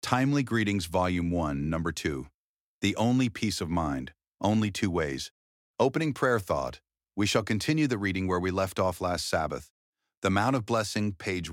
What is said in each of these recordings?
Timely Greetings, Volume 1, Number 2. The Only Peace of Mind, Only Two Ways. Opening Prayer Thought. We shall continue the reading where we left off last Sabbath. The Mount of Blessing, page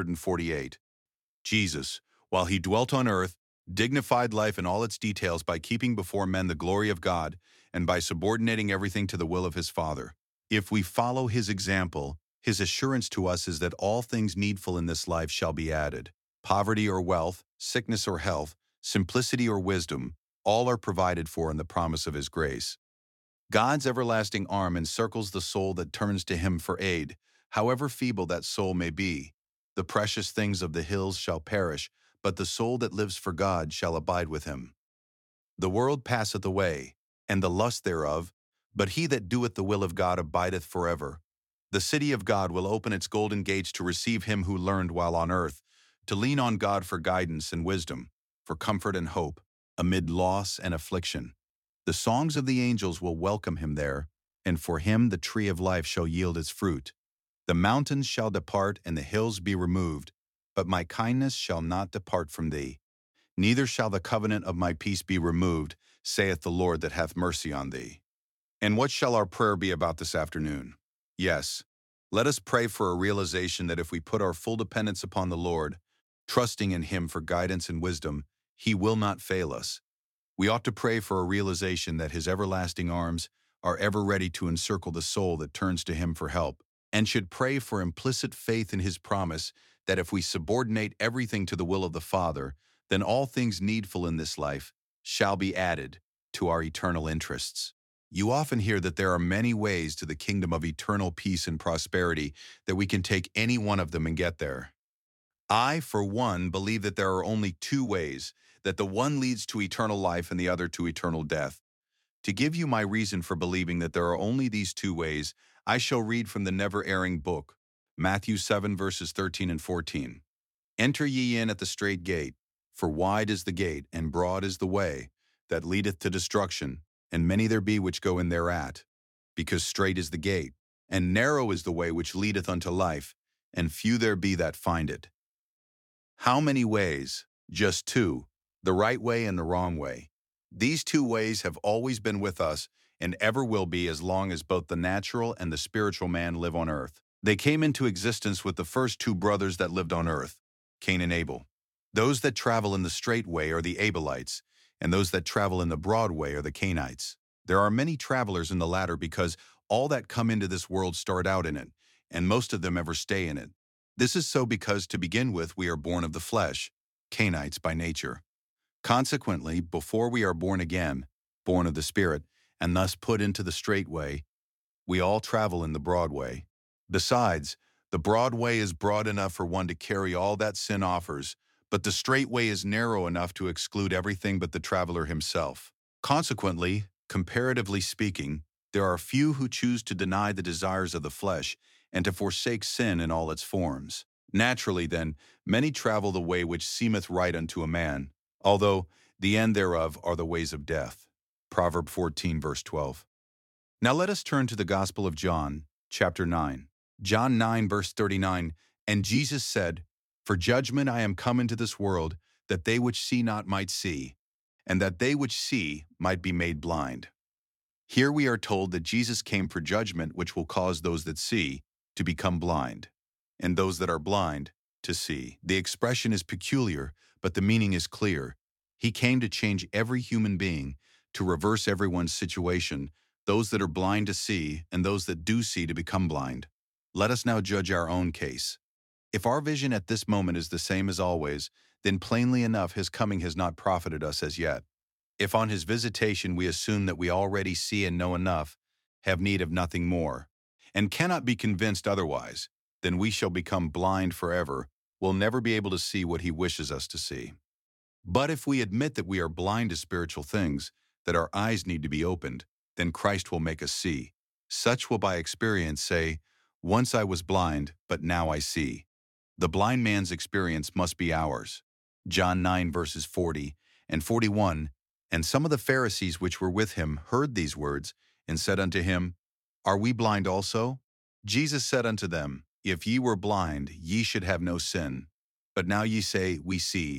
148. Jesus, while he dwelt on earth, dignified life in all its details by keeping before men the glory of God and by subordinating everything to the will of his Father. If we follow his example, his assurance to us is that all things needful in this life shall be added. Poverty or wealth, sickness or health, simplicity or wisdom, all are provided for in the promise of his grace. God's everlasting arm encircles the soul that turns to him for aid, however feeble that soul may be. The precious things of the hills shall perish, but the soul that lives for God shall abide with him. The world passeth away, and the lust thereof, but he that doeth the will of God abideth forever. The city of God will open its golden gates to receive him who learned while on earth, to lean on God for guidance and wisdom, for comfort and hope, amid loss and affliction. The songs of the angels will welcome him there, and for him the tree of life shall yield its fruit. The mountains shall depart and the hills be removed, but my kindness shall not depart from thee. Neither shall the covenant of my peace be removed, saith the Lord that hath mercy on thee. And what shall our prayer be about this afternoon? Yes, let us pray for a realization that if we put our full dependence upon the Lord, trusting in him for guidance and wisdom, he will not fail us. We ought to pray for a realization that his everlasting arms are ever ready to encircle the soul that turns to him for help, and should pray for implicit faith in his promise that if we subordinate everything to the will of the Father, then all things needful in this life shall be added to our eternal interests. You often hear that there are many ways to the kingdom of eternal peace and prosperity, that we can take any one of them and get there. I, for one, believe that there are only two ways, that the one leads to eternal life and the other to eternal death. To give you my reason for believing that there are only these two ways, I shall read from the never-erring book, Matthew 7, verses 13 and 14. Enter ye in at the strait gate, for wide is the gate, and broad is the way, that leadeth to destruction, and many there be which go in thereat. Because strait is the gate, and narrow is the way which leadeth unto life, and few there be that find it. How many ways? Just two, the right way and the wrong way. These two ways have always been with us and ever will be as long as both the natural and the spiritual man live on earth. They came into existence with the first two brothers that lived on earth, Cain and Abel. Those that travel in the straight way are the Abelites, and those that travel in the broad way are the Cainites. There are many travelers in the latter because all that come into this world start out in it, and most of them ever stay in it. This is so because, to begin with, we are born of the flesh, Cainites by nature. Consequently, before we are born again, born of the Spirit, and thus put into the straight way, we all travel in the broad way. Besides, the broad way is broad enough for one to carry all that sin offers, but the straight way is narrow enough to exclude everything but the traveler himself. Consequently, comparatively speaking, there are few who choose to deny the desires of the flesh and to forsake sin in all its forms. Naturally, then, many travel the way which seemeth right unto a man, although the end thereof are the ways of death. Proverb 14, verse 12. Now let us turn to the Gospel of John, chapter 9. John 9, verse 39, And Jesus said, For judgment I am come into this world, that they which see not might see, and that they which see might be made blind. Here we are told that Jesus came for judgment which will cause those that see to become blind, and those that are blind to see. The expression is peculiar, but the meaning is clear. He came to change every human being, to reverse everyone's situation, those that are blind to see, and those that do see to become blind. Let us now judge our own case. If our vision at this moment is the same as always, then plainly enough his coming has not profited us as yet. If on his visitation we assume that we already see and know enough, have need of nothing more, and cannot be convinced otherwise, then we shall become blind forever, will never be able to see what he wishes us to see. But if we admit that we are blind to spiritual things, that our eyes need to be opened, then Christ will make us see. Such will by experience say, Once I was blind, but now I see. The blind man's experience must be ours. John 9, verses 40 and 41, And some of the Pharisees which were with him heard these words, and said unto him, Are we blind also? Jesus said unto them, If ye were blind, ye should have no sin. But now ye say, We see.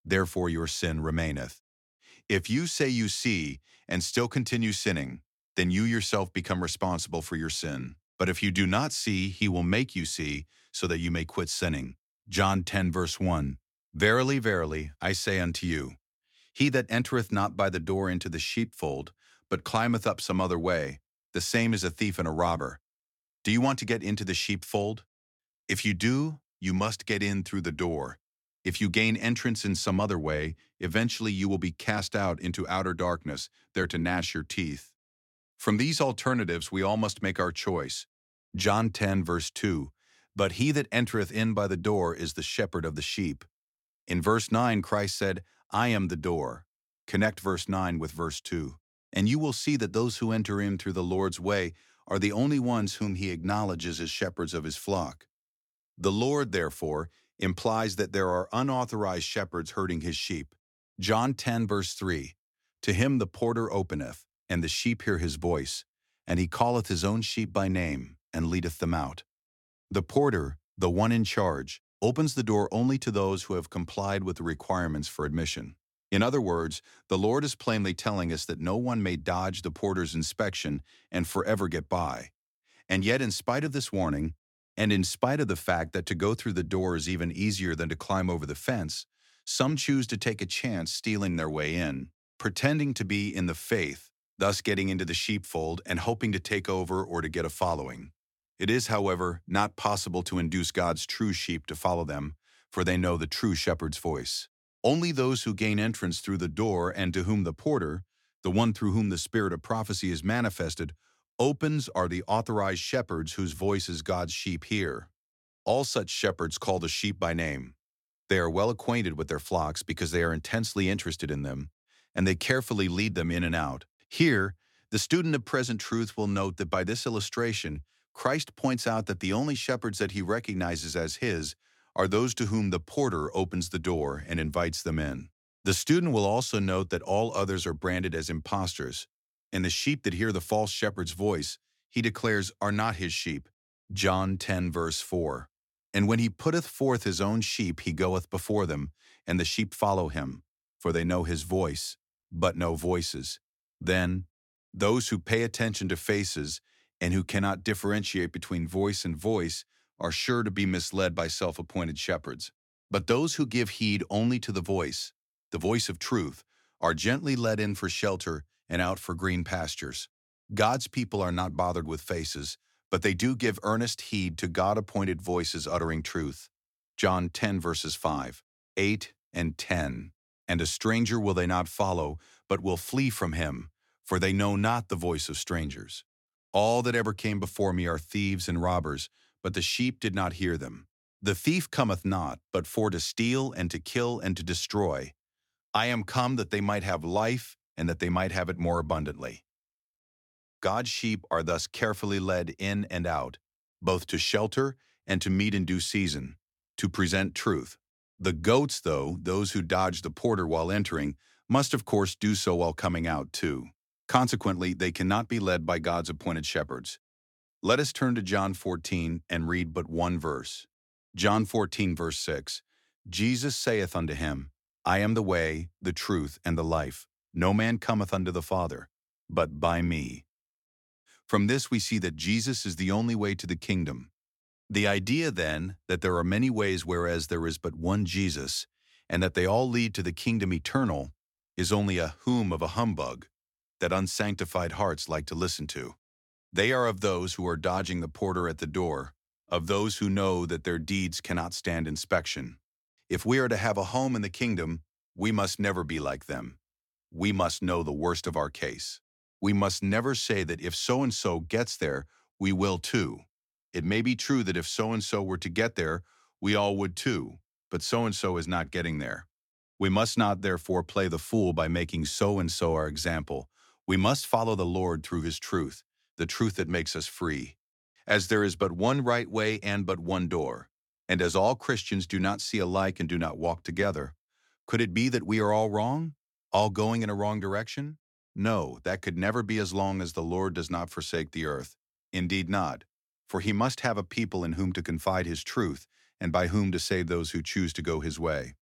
therefore your sin remaineth. If you say you see and still continue sinning, then you yourself become responsible for your sin. But if you do not see, he will make you see, so that you may quit sinning. John 10 verse 1. Verily, verily, I say unto you, he that entereth not by the door into the sheepfold, but climbeth up some other way, the same is a thief and a robber. Do you want to get into the sheepfold? If you do, you must get in through the door. If you gain entrance in some other way, eventually you will be cast out into outer darkness, there to gnash your teeth. From these alternatives we all must make our choice. John 10 verse 2, but he that entereth in by the door is the shepherd of the sheep. In verse 9 Christ said, I am the door. Connect verse 9 with verse 2, and you will see that those who enter in through the Lord's way are the only ones whom he acknowledges as shepherds of his flock. The Lord, therefore, implies that there are unauthorized shepherds herding his sheep. John 10 verse 3, to him the porter openeth, and the sheep hear his voice, and he calleth his own sheep by name, and leadeth them out. The porter, the one in charge, opens the door only to those who have complied with the requirements for admission. In other words, the Lord is plainly telling us that no one may dodge the porter's inspection and forever get by. And yet, in spite of this warning, and in spite of the fact that to go through the door is even easier than to climb over the fence, some choose to take a chance stealing their way in, pretending to be in the faith, thus getting into the sheepfold and hoping to take over or to get a following. It is, however, not possible to induce God's true sheep to follow them, for they know the true shepherd's voice. Only those who gain entrance through the door and to whom the porter, the one through whom the spirit of prophecy is manifested, opens are the authorized shepherds whose voices God's sheep hear. All such shepherds call the sheep by name. They are well acquainted with their flocks because they are intensely interested in them, and they carefully lead them in and out. Here, the student of present truth will note that by this illustration, Christ points out that the only shepherds that he recognizes as his are those to whom the porter opens the door and invites them in. The student will also note that all others are branded as impostors, and the sheep that hear the false shepherd's voice, he declares, are not his sheep. John 10 verse 4. And when he putteth forth his own sheep, he goeth before them, and the sheep follow him, for they know his voice, but no voices. Then, those who pay attention to faces and who cannot differentiate between voice and voice are sure to be misled by self-appointed shepherds. But those who give heed only to the voice of truth, are gently led in for shelter and out for green pastures. God's people are not bothered with faces, but they do give earnest heed to God-appointed voices uttering truth. John 10 verses 5, 8, and 10. And a stranger will they not follow, but will flee from him, for they know not the voice of strangers. All that ever came before me are thieves and robbers, but the sheep did not hear them. The thief cometh not, but for to steal and to kill and to destroy. I am come that they might have life, and that they might have it more abundantly. God's sheep are thus carefully led in and out, both to shelter and to meet in due season, to present truth. The goats, though, those who dodge the porter while entering, must of course do so while coming out too. Consequently, they cannot be led by God's appointed shepherds. Let us turn to John 14 and read but one verse. John 14 verse 6, Jesus saith unto him, I am the way, the truth, and the life. No man cometh unto the Father, but by me. From this we see that Jesus is the only way to the kingdom. The idea, then, that there are many ways whereas there is but one Jesus, and that they all lead to the kingdom eternal, is only a whom of a humbug that unsanctified hearts like to listen to. They are of those who are dodging the porter at the door, of those who know that their deeds cannot stand inspection. If we are to have a home in the kingdom, we must never be like them. We must know the worst of our case. We must never say that if so-and-so gets there, we will too. It may be true that if so-and-so were to get there, we all would too, but so-and-so is not getting there. We must not therefore play the fool by making so-and-so our example. We must follow the Lord through his truth, the truth that makes us free. As there is but one right way and but one door, and as all Christians do not see alike and do not walk together, could it be that we are all wrong, all going in a wrong direction? No, that could never be as long as the Lord does not forsake the earth. Indeed not, for he must have a people in whom to confide his truth and by whom to save those who choose to go his way.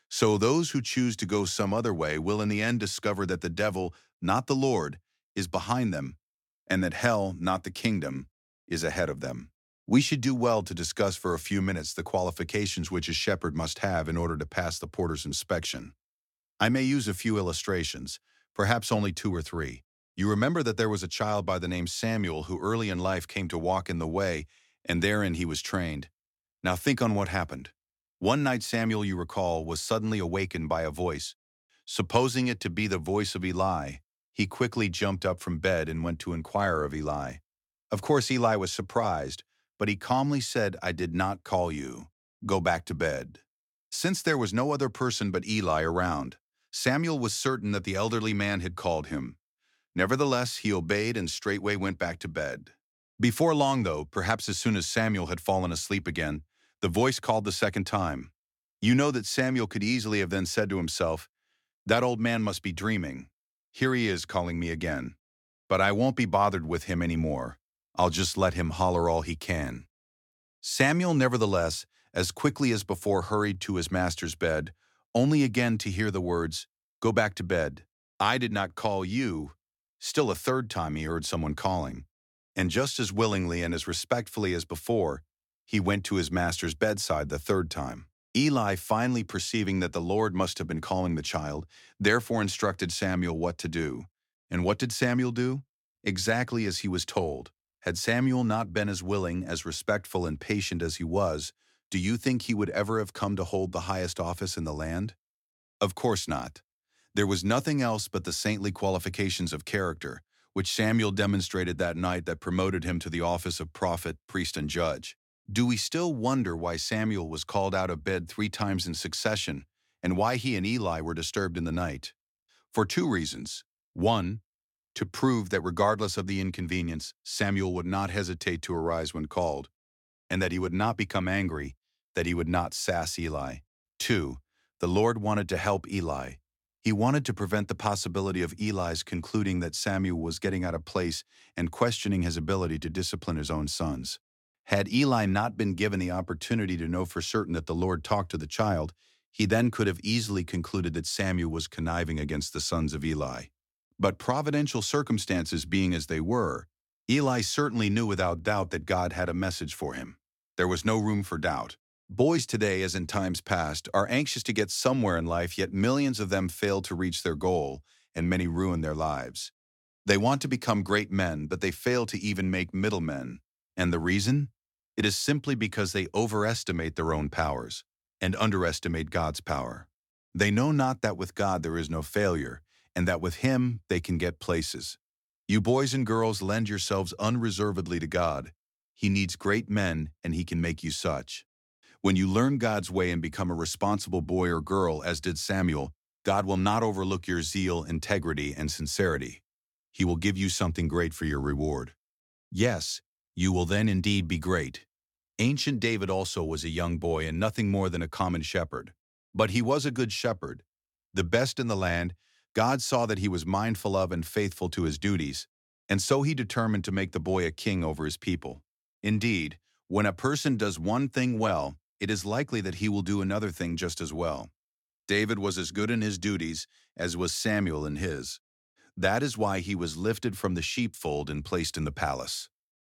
So those who choose to go some other way will in the end discover that the devil, not the Lord, is behind them, and that hell, not the kingdom, is ahead of them. We should do well to discuss for a few minutes the qualifications which a shepherd must have in order to pass the porter's inspection. I may use a few illustrations, perhaps only two or three. You remember that there was a child by the name Samuel who early in life came to walk in the way, and therein he was trained. Now think on what happened. One night Samuel, you recall, was suddenly awakened by a voice. Supposing it to be the voice of Eli, he quickly jumped up from bed and went to inquire of Eli. Of course, Eli was surprised, but he calmly said, "I did not call you. Go back to bed." Since there was no other person but Eli around, Samuel was certain that the elderly man had called him. Nevertheless, he obeyed and straightway went back to bed. Before long, though, perhaps as soon as Samuel had fallen asleep again, the voice called the second time. You know that Samuel could easily have then said to himself, "That old man must be dreaming. Here he is calling me again. But I won't be bothered with him any more. I'll just let him holler all he can." Samuel, nevertheless, as quickly as before hurried to his master's bed, only again to hear the words, "Go back to bed. I did not call you." Still a third time he heard someone calling. And just as willingly and as respectfully as before, he went to his master's bedside the third time. Eli, finally perceiving that the Lord must have been calling the child, therefore instructed Samuel what to do. And what did Samuel do? Exactly as he was told. Had Samuel not been as willing, as respectful and patient as he was, do you think he would ever have come to hold the highest office in the land? Of course not. There was nothing else but the saintly qualifications of character, which Samuel demonstrated that night, that promoted him to the office of prophet, priest, and judge. Do we still wonder why Samuel was called out of bed 3 times in succession, and why he and Eli were disturbed in the night? For 2 reasons. 1, to prove that regardless of the inconvenience, Samuel would not hesitate to arise when called, and that he would not become angry, that he would not sass Eli. 2, the Lord wanted to help Eli. He wanted to prevent the possibility of Eli's concluding that Samuel was getting out of place and questioning his ability to discipline his own sons. Had Eli not been given the opportunity to know for certain that the Lord talked to the child, he then could have easily concluded that Samuel was conniving against the sons of Eli. But providential circumstances being as they were, Eli certainly knew without doubt that God had a message for him. There was no room for doubt. Boys today, as in times past, are anxious to get somewhere in life, yet millions of them fail to reach their goal, and many ruin their lives. They want to become great men, but they fail to even make middlemen. And the reason? It is simply because they overestimate their own powers and underestimate God's power. They know not that with God there is no failure, and that with Him they can get places. You boys and girls, lend yourselves unreservedly to God. He needs great men, and He can make you such. When you learn God's way and become a responsible boy or girl, as did Samuel, God will not overlook your zeal, integrity, and sincerity. He will give you something great for your reward. Yes, you will then indeed be great. Ancient David also was a young boy and nothing more than a common shepherd. But he was a good shepherd, the best in the land. God saw that he was mindful of and faithful to his duties, and so he determined to make the boy a king over his people. Indeed, when a person does one thing well, it is likely that he will do another thing just as well. David was as good in his duties as was Samuel in his. That is why he was lifted from the sheepfold and placed in the palace.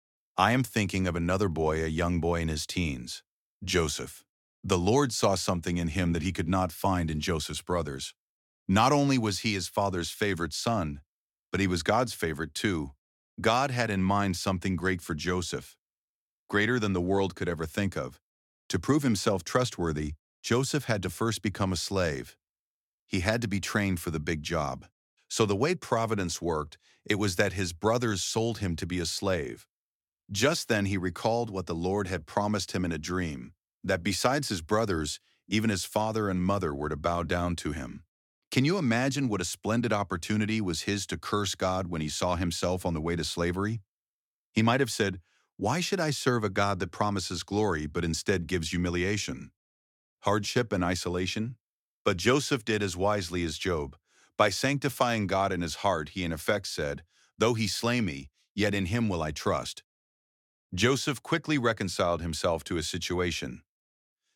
I am thinking of another boy, a young boy in his teens, Joseph. The Lord saw something in him that He could not find in Joseph's brothers. Not only was he his father's favorite son, but he was God's favorite too. God had in mind something great for Joseph, greater than the world could ever think of. To prove himself trustworthy, Joseph had to first become a slave. He had to be trained for the big job. So the way providence worked, it was that his brothers sold him to be a slave. Just then he recalled what the Lord had promised him in a dream, that besides his brothers, even his father and mother were to bow down to him. Can you imagine what a splendid opportunity was his to curse God when he saw himself on the way to slavery? He might have said, "Why should I serve a God that promises glory but instead gives humiliation, hardship, and isolation?" But Joseph did as wisely as Job. By sanctifying God in his heart, he in effect said, "Though he slay me, yet in him will I trust." Joseph quickly reconciled himself to his situation.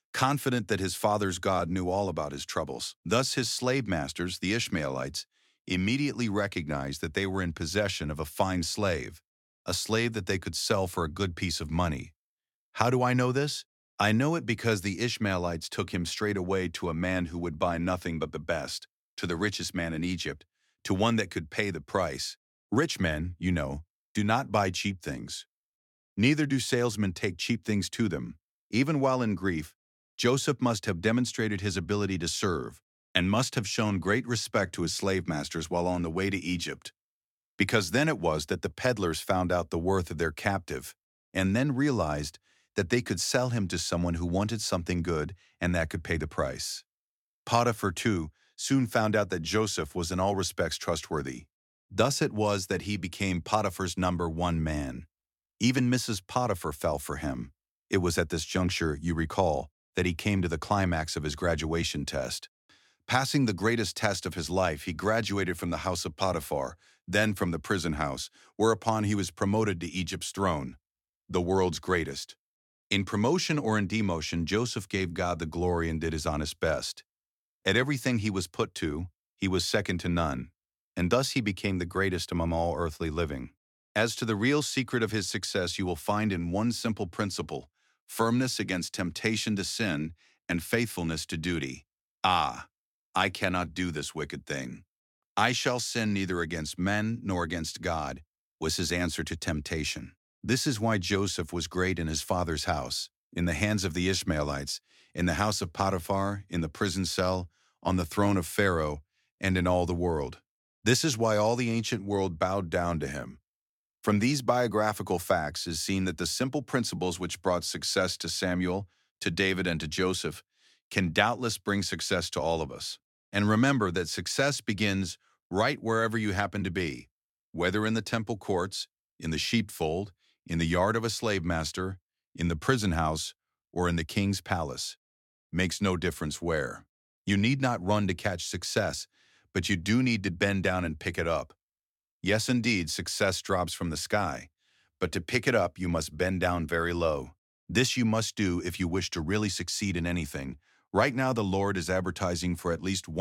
confident that his father's God knew all about his troubles. Thus his slave masters, the Ishmaelites, immediately recognized that they were in possession of a fine slave, a slave that they could sell for a good piece of money. How do I know this? I know it because the Ishmaelites took him straight away to a man who would buy nothing but the best, to the richest man in Egypt, to one that could pay the price. Rich men, you know, do not buy cheap things. Neither do salesmen take cheap things to them. Even while in grief, Joseph must have demonstrated his ability to serve, and must have shown great respect to his slave masters while on the way to Egypt. Because then it was that the peddlers found out the worth of their captive, and then realized that they could sell him to someone who wanted something good and that could pay the price. Potiphar, too, soon found out that Joseph was in all respects trustworthy. Thus it was that he became Potiphar's #1 man. Even Mrs. Potiphar fell for him. It was at this juncture, you recall, that he came to the climax of his graduation test. Passing the greatest test of his life, he graduated from the house of Potiphar, then from the prison house, whereupon he was promoted to Egypt's throne, the world's greatest. In promotion or in demotion, Joseph gave God the glory and did his honest best. At everything he was put to, he was second to none, and thus he became the greatest among all earthly living. As to the real secret of his success, you will find in one simple principle: firmness against temptation to sin and faithfulness to duty. Ah, I cannot do this wicked thing. I shall sin neither against men nor against God, was his answer to temptation. This is why Joseph was great in his father's house, in the hands of the Ishmaelites, in the house of Potiphar, in the prison cell, on the throne of Pharaoh, and in all the world. This is why all the ancient world bowed down to him. From these biographical facts is seen that the simple principles which brought success to Samuel, to David, and to Joseph can doubtless bring success to all of us. And remember that success begins right wherever you happen to be, whether in the temple courts, in the sheepfold, in the yard of a slave master, in the prison house, or in the king's palace. Makes no difference where. You need not run to catch success, but you do need to bend down and pick it up. Yes, indeed, success drops from the sky, but to pick it up, you must bend down very low. This you must do if you wish to really succeed in anything. Right now, the Lord is advertising for at least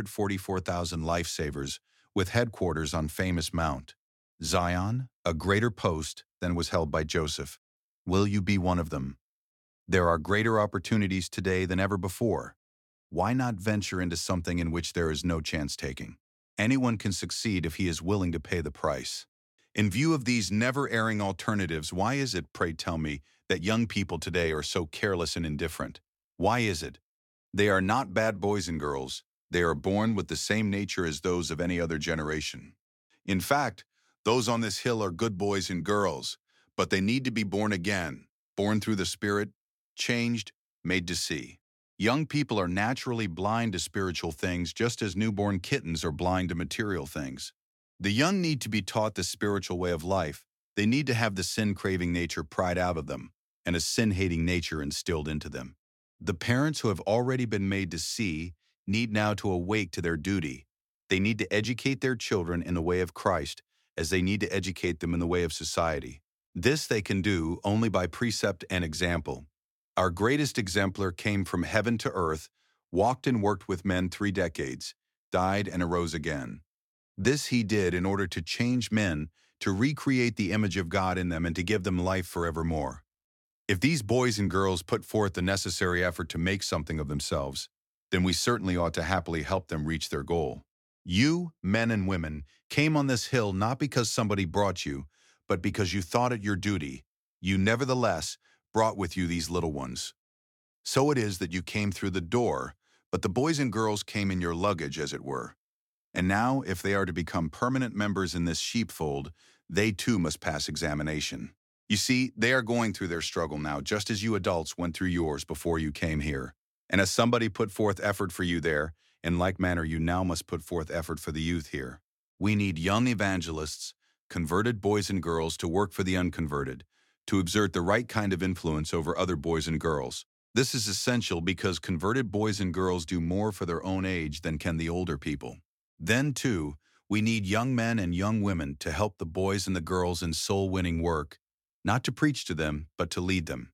144,000 lifesavers with headquarters on famous Mount Zion, a greater post than was held by Joseph. Will you be one of them? There are greater opportunities today than ever before. Why not venture into something in which there is no chance taking? Anyone can succeed if he is willing to pay the price. In view of these never-erring alternatives, why is it, pray tell me, that young people today are so careless and indifferent? Why is it? They are not bad boys and girls. They are born with the same nature as those of any other generation. In fact, those on this hill are good boys and girls, but they need to be born again, born through the Spirit, changed, made to see. Young people are naturally blind to spiritual things, just as newborn kittens are blind to material things. The young need to be taught the spiritual way of life. They need to have the sin-craving nature pried out of them and a sin-hating nature instilled into them. The parents who have already been made to see need now to awake to their duty. They need to educate their children in the way of Christ, as they need to educate them in the way of society. This they can do only by precept and example. Our greatest exemplar came from heaven to earth, walked and worked with men 3 decades, died and arose again. This he did in order to change men, to recreate the image of God in them and to give them life forevermore. If these boys and girls put forth the necessary effort to make something of themselves, then we certainly ought to happily help them reach their goal. You, men and women, came on this hill not because somebody brought you, but because you thought it your duty. You nevertheless brought with you these little ones. So it is that you came through the door, but the boys and girls came in your luggage, as it were. And now, if they are to become permanent members in this sheepfold, they too must pass examination. You see, they are going through their struggle now, just as you adults went through yours before you came here. And as somebody put forth effort for you there, in like manner you now must put forth effort for the youth here. We need young evangelists, converted boys and girls to work for the unconverted, to exert the right kind of influence over other boys and girls. This is essential because converted boys and girls do more for their own age than can the older people. Then, too, we need young men and young women to help the boys and the girls in soul-winning work, not to preach to them, but to lead them.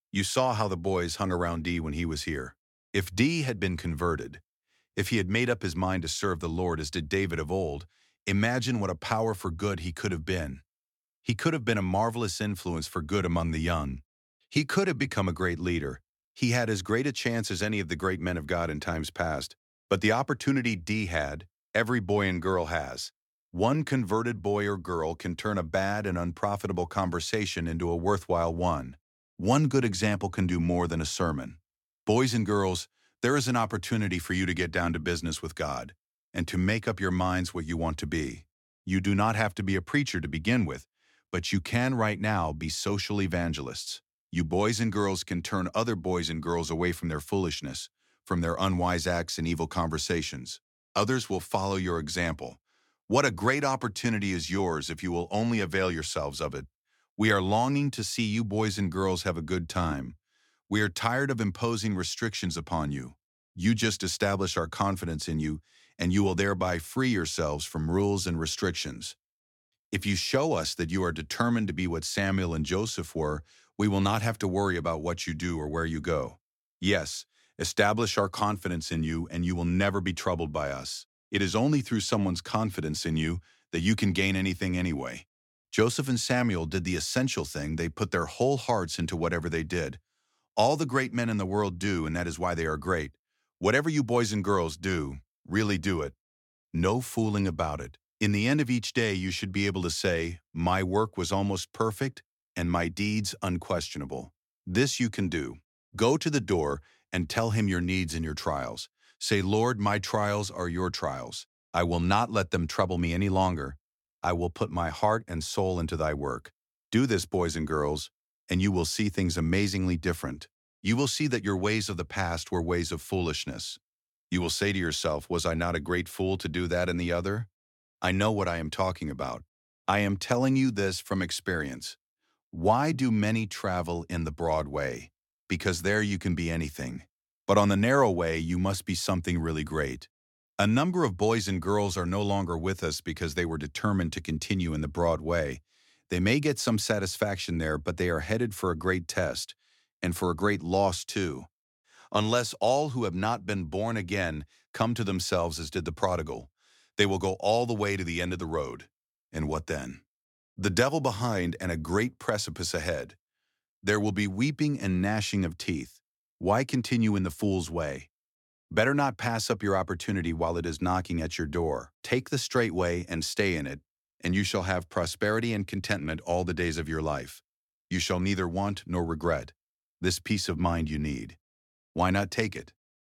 You saw how the boys hung around D when he was here. If D had been converted, if he had made up his mind to serve the Lord as did David of old, imagine what a power for good he could have been. He could have been a marvelous influence for good among the young. He could have become a great leader. He had as great a chance as any of the great men of God in times past. But the opportunity D had, every boy and girl has. One converted boy or girl can turn a bad and unprofitable conversation into a worthwhile one. One good example can do more than a sermon. Boys and girls, there is an opportunity for you to get down to business with God and to make up your minds what you want to be. You do not have to be a preacher to begin with, but you can right now be social evangelists. You boys and girls can turn other boys and girls away from their foolishness, from their unwise acts and evil conversations. Others will follow your example. What a great opportunity is yours if you will only avail yourselves of it. We are longing to see you boys and girls have a good time. We are tired of imposing restrictions upon you. You just establish our confidence in you, and you will thereby free yourselves from rules and restrictions. If you show us that you are determined to be what Samuel and Joseph were, we will not have to worry about what you do or where you go. Yes, establish our confidence in you, and you will never be troubled by us. It is only through someone's confidence in you that you can gain anything anyway. Joseph and Samuel did the essential thing. They put their whole hearts into whatever they did. All the great men in the world do, and that is why they are great. Whatever you boys and girls do, really do it. No fooling about it. In the end of each day, you should be able to say, my work was almost perfect and my deeds unquestionable. This you can do. Go to the door and tell him your needs and your trials. Say, Lord, my trials are your trials. I will not let them trouble me any longer. I will put my heart and soul into thy work. Do this, boys and girls, and you will see things amazingly different. You will see that your ways of the past were ways of foolishness. You will say to yourself, was I not a great fool to do that and the other? I know what I am talking about. I am telling you this from experience. Why do many travel in the broad way? Because there you can be anything. But on the narrow way, you must be something really great. A number of boys and girls are no longer with us because they were determined to continue in the broad way. They may get some satisfaction there, but they are headed for a great test, and for a great loss too. Unless all who have not been born again come to themselves as did the prodigal, they will go all the way to the end of the road. And what then? The devil behind and a great precipice ahead. There will be weeping and gnashing of teeth. Why continue in the fool's way? Better not pass up your opportunity while it is knocking at your door. Take the straight way and stay in it, and you shall have prosperity and contentment all the days of your life. You shall neither want nor regret. This peace of mind you need. Why not take it?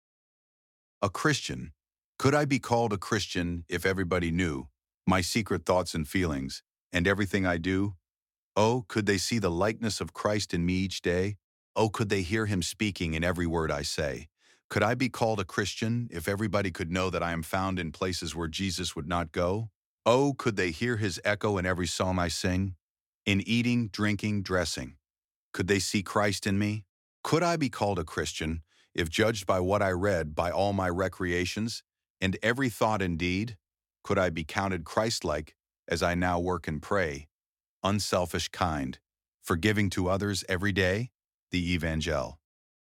A Christian. Could I be called a Christian if everybody knew my secret thoughts and feelings and everything I do? Oh, could they see the likeness of Christ in me each day? Oh, could they hear him speaking in every word I say? Could I be called a Christian if everybody could know that I am found in places where Jesus would not go? Oh, could they hear his echo in every psalm I sing? In eating, drinking, dressing. Could they see Christ in me? Could I be called a Christian if judged by what I read, by all my recreations, and every thought and deed? Could I be counted Christ-like as I now work and pray, unselfish, kind, forgiving to others every day? The Evangel.